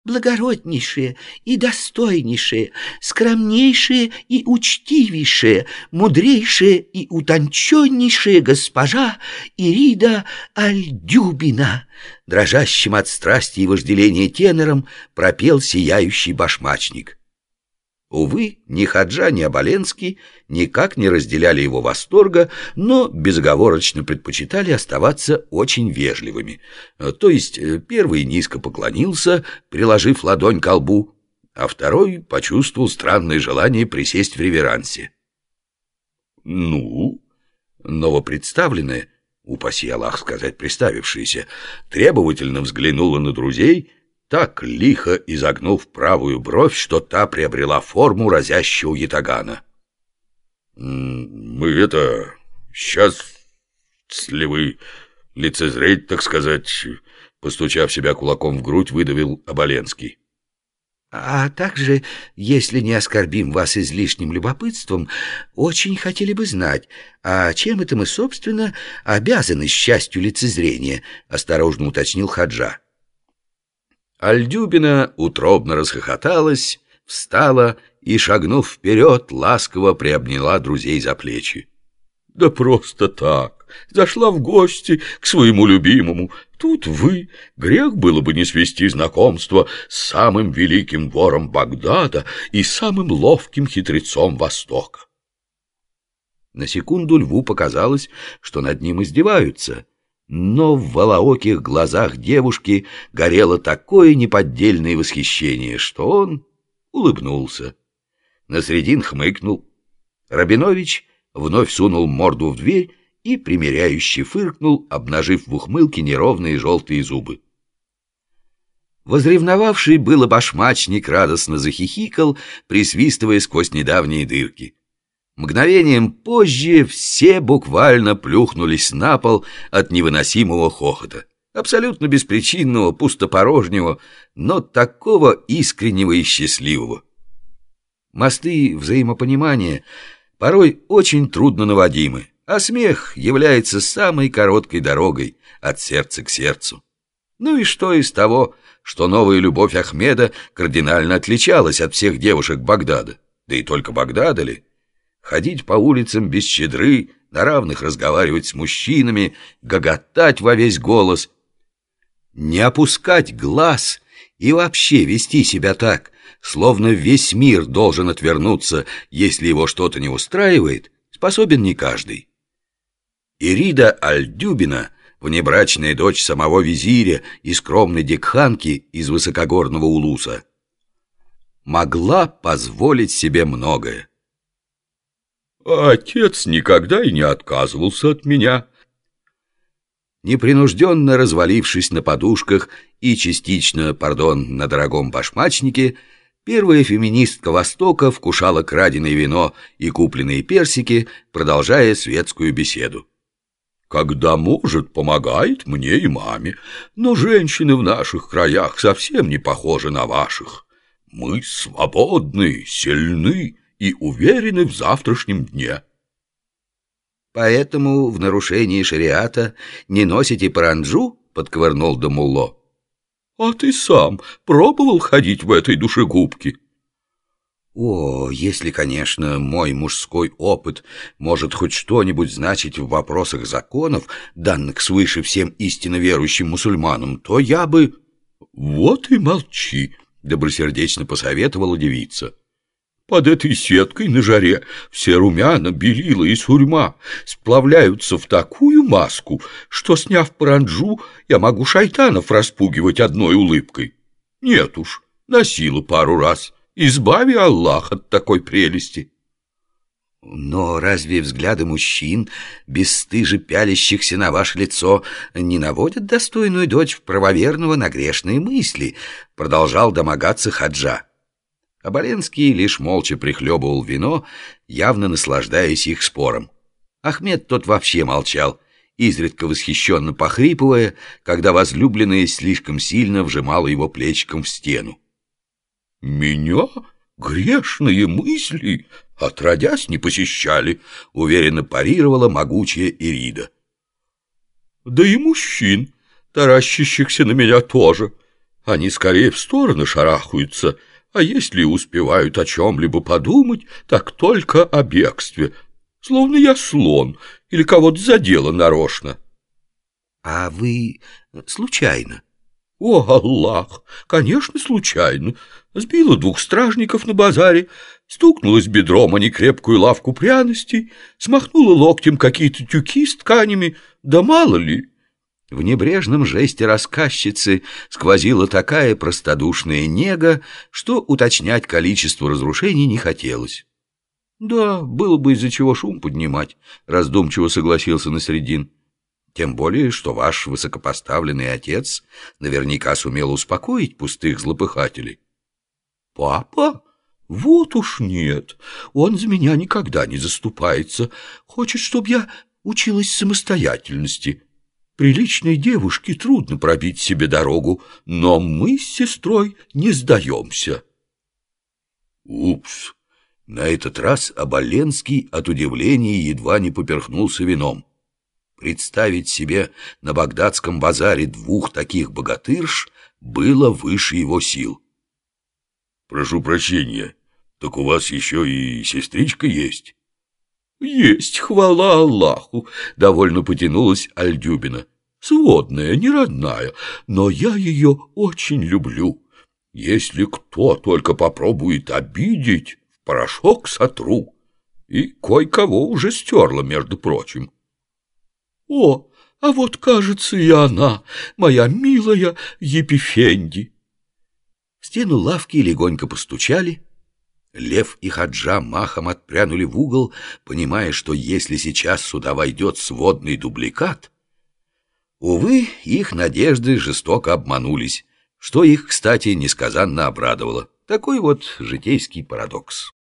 Благороднейшие и достойнейшие, скромнейшие и учтивейшие, мудрейшая и утонченнейшая госпожа Ирида Альдюбина, дрожащим от страсти и вожделения тенором пропел сияющий башмачник. Увы, ни Ходжа, ни Оболенский никак не разделяли его восторга, но безоговорочно предпочитали оставаться очень вежливыми. То есть первый низко поклонился, приложив ладонь ко лбу, а второй почувствовал странное желание присесть в реверансе. Ну, новопредставленная, упаси Аллах сказать представившаяся, требовательно взглянула на друзей, так лихо изогнув правую бровь, что та приобрела форму разящего ятагана. «Мы это... счастливы лицезреть, так сказать», постучав себя кулаком в грудь, выдавил Оболенский. «А также, если не оскорбим вас излишним любопытством, очень хотели бы знать, а чем это мы, собственно, обязаны счастью лицезрения», осторожно уточнил Ходжа. Альдюбина утробно расхохоталась, встала и, шагнув вперед, ласково приобняла друзей за плечи. «Да просто так, зашла в гости к своему любимому. Тут вы, грех было бы не свести знакомство с самым великим вором Багдада и самым ловким хитрецом Востока». На секунду Льву показалось, что над ним издеваются, но в волооких глазах девушки горело такое неподдельное восхищение, что он улыбнулся. Насредин хмыкнул. Рабинович вновь сунул морду в дверь и примиряюще фыркнул, обнажив в ухмылке неровные желтые зубы. Возревновавший было башмачник радостно захихикал, присвистывая сквозь недавние дырки. Мгновением позже все буквально плюхнулись на пол от невыносимого хохота. Абсолютно беспричинного, пустопорожнего, но такого искреннего и счастливого. Мосты взаимопонимания порой очень трудно наводимы, а смех является самой короткой дорогой от сердца к сердцу. Ну и что из того, что новая любовь Ахмеда кардинально отличалась от всех девушек Багдада? Да и только Багдада ли? Ходить по улицам без щедры, на равных разговаривать с мужчинами, гоготать во весь голос, не опускать глаз и вообще вести себя так, словно весь мир должен отвернуться, если его что-то не устраивает, способен не каждый. Ирида Альдюбина, внебрачная дочь самого визиря и скромной дикханки из высокогорного Улуса, могла позволить себе многое. «Отец никогда и не отказывался от меня». Непринужденно развалившись на подушках и частично, на дорогом башмачнике, первая феминистка Востока вкушала краденое вино и купленные персики, продолжая светскую беседу. «Когда может, помогает мне и маме, но женщины в наших краях совсем не похожи на ваших. Мы свободны, сильны и уверены в завтрашнем дне». «Поэтому в нарушении шариата не носите паранджу?» — подковырнул Дамулло. «А ты сам пробовал ходить в этой душегубке?» «О, если, конечно, мой мужской опыт может хоть что-нибудь значить в вопросах законов, данных свыше всем истинно верующим мусульманам, то я бы...» «Вот и молчи», — добросердечно посоветовала девица. «Под этой сеткой на жаре все румяна, белила и сурьма сплавляются в такую маску, что, сняв паранджу, я могу шайтанов распугивать одной улыбкой. Нет уж, носила пару раз. Избави Аллах от такой прелести». «Но разве взгляды мужчин, бесстыже пялящихся на ваше лицо, не наводят достойную дочь в правоверного на грешные мысли?» — продолжал домогаться Ходжа. Оболенский лишь молча прихлебывал вино, явно наслаждаясь их спором. Ахмед тот вообще молчал, изредка восхищенно похрипывая, когда возлюбленная слишком сильно вжимала его плечиком в стену. «Меня грешные мысли отродясь не посещали», — уверенно парировала могучая Ирида. «Да и мужчин, таращащихся на меня, тоже. Они скорее в стороны шарахаются, а если успевают о чем-либо подумать, так только о бегстве, словно я слон или кого-то задело нарочно. А вы случайно? О, Аллах! Конечно, случайно. Сбила 2 стражников на базаре, стукнулась бедром о некрепкую лавку пряностей, смахнула локтем какие-то тюки с тканями, да мало ли. В небрежном жесте рассказчицы сквозила такая простодушная нега, что уточнять количество разрушений не хотелось. «Да, было бы из-за чего шум поднимать», — раздумчиво согласился Насреддин. «Тем более, что ваш высокопоставленный отец наверняка сумел успокоить пустых злопыхателей». «Папа? Вот уж нет. Он за меня никогда не заступается. Хочет, чтобы я училась самостоятельности. Приличной девушке трудно пробить себе дорогу, но мы с сестрой не сдаемся». Упс! На этот раз Оболенский от удивления едва не поперхнулся вином. Представить себе на багдадском базаре 2 таких богатырш было выше его сил. «Прошу прощения, так у вас еще и сестричка есть?» «Есть, хвала Аллаху!» — довольно потянулась Альдюбина. «Сводная, не родная, но я ее очень люблю. Если кто только попробует обидеть, в порошок сотру. И кое-кого уже стерла, между прочим». «О, а вот, кажется, и она, моя милая Епифенди». В стену лавки легонько постучали. Лев и Хаджа махом отпрянули в угол, понимая, что если сейчас сюда войдет сводный дубликат... Увы, их надежды жестоко обманулись, что их, кстати, несказанно обрадовало. Такой вот житейский парадокс.